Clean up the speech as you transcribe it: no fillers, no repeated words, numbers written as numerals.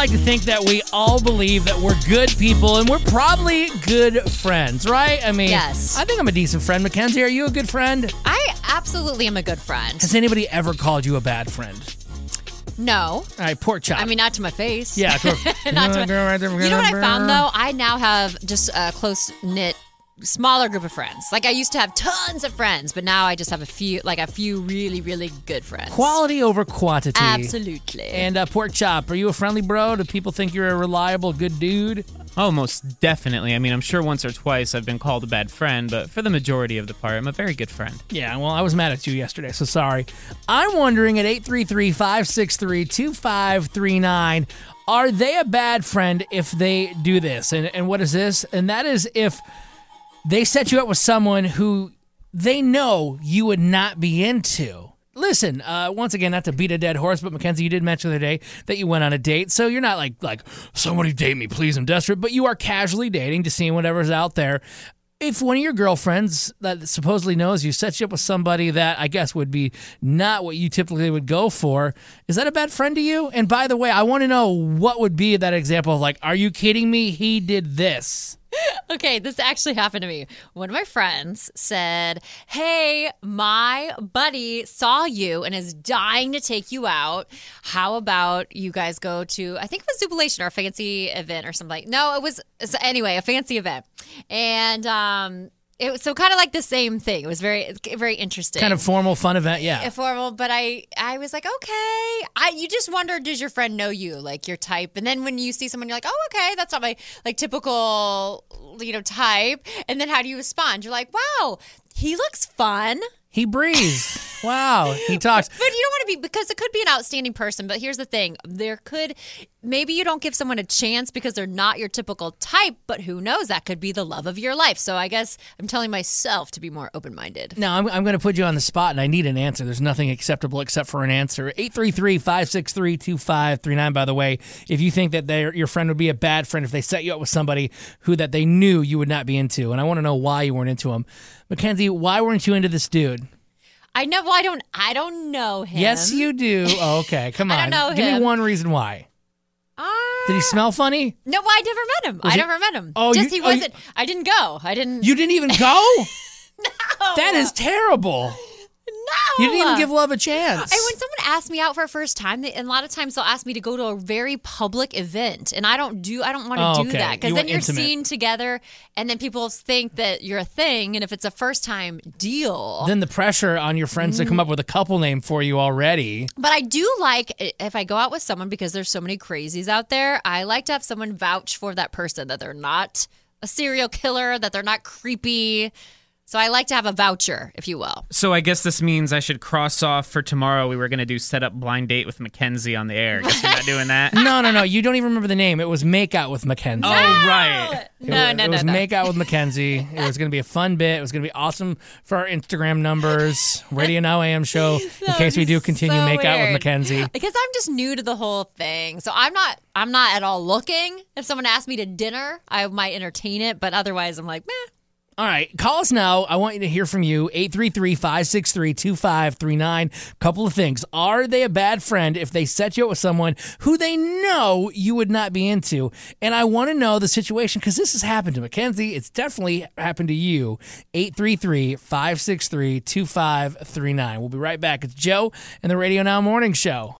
like to think that we all believe that we're good people and we're probably good friends, right? I mean, Yes. I think I'm a decent friend. Mackenzie, are you a good friend? I absolutely am a good friend. Has anybody ever called you a bad friend? No. All right, pork chop. I mean, not to my face. Yeah. Not to my, you know what I found, though? I now have just a close-knit, smaller group of friends. Like, I used to have tons of friends, but now I just have a few really, really good friends. Quality over quantity. Absolutely. And pork chop, are you a friendly bro? Do people think you're a reliable, good dude? Oh, most definitely. I mean, I'm sure once or twice I've been called a bad friend, but for the majority of the part, I'm a very good friend. Yeah, well, I was mad at you yesterday, so sorry. I'm wondering at 833-563-2539, are they a bad friend if they do this? And what is this? And that is if they set you up with someone who they know you would not be into. Listen, once again, not to beat a dead horse, but Mackenzie, you did mention the other day that you went on a date, so you're not like somebody date me, please, I'm desperate, but you are casually dating to see whatever's out there. If one of your girlfriends that supposedly knows you sets you up with somebody that I guess would be not what you typically would go for, is that a bad friend to you? And by the way, I want to know what would be that example of like, are you kidding me? He did this. Okay, this actually happened to me. One of my friends said, hey, my buddy saw you and is dying to take you out. How about you guys go to, I think it was Jubilation or a fancy event or something. No, it was, anyway, a fancy event. And it was so kind of like the same thing. It was very, very interesting. Kind of formal, fun event, yeah. Formal, but I was like, okay. You just wonder, does your friend know you, like your type? And then when you see someone, you're like, oh, okay, that's not my like typical, type. And then how do you respond? You're like, wow, he looks fun. He breathes. Wow, he talks. But you don't want to be, because it could be an outstanding person. But here's the thing. Maybe you don't give someone a chance because they're not your typical type, but who knows? That could be the love of your life. So I guess I'm telling myself to be more open-minded. Now, I'm going to put you on the spot, and I need an answer. There's nothing acceptable except for an answer. 833-563-2539, by the way, if you think that your friend would be a bad friend if they set you up with somebody who that they knew you would not be into. And I want to know why you weren't into him. Mackenzie, why weren't you into this dude? I know. Well, I don't know him. Yes, you do. Oh, okay. Come on. I don't know Give him. me one reason why. Did he smell funny? No, I never met him. I never met him. Oh, he wasn't. I didn't go. I didn't. You didn't even go? No. That is terrible. No. You didn't even give love a chance. And when someone asks me out for a first time, and a lot of times they'll ask me to go to a very public event, and I don't want to do that, because then you're seen together, and then people think that you're a thing, and if it's a first time deal, then the pressure on your friends to come up with a couple name for you already. But I do like, if I go out with someone, because there's so many crazies out there, I like to have someone vouch for that person, that they're not a serial killer, that they're not creepy. So I like to have a voucher, if you will. So I guess this means I should cross off for tomorrow. We were going to do set up blind date with Mackenzie on the air. Guess you're not doing that? No. You don't even remember the name. It was Make Out with Mackenzie. Oh, right. No. It was Make Out with Mackenzie. It was going to be a fun bit. It was going to be awesome for our Instagram numbers. Radio Now AM show, in case we do continue so Make Out with weird. Mackenzie. Because I'm just new to the whole thing. So I'm not at all looking. If someone asked me to dinner, I might entertain it. But otherwise, I'm like, meh. All right, call us now. I want you to hear from you. 833-563-2539. Couple of things. Are they a bad friend if they set you up with someone who they know you would not be into? And I want to know the situation, because this has happened to Mackenzie. It's definitely happened to you. 833-563-2539. We'll be right back. It's Joe and the Radio Now Morning Show.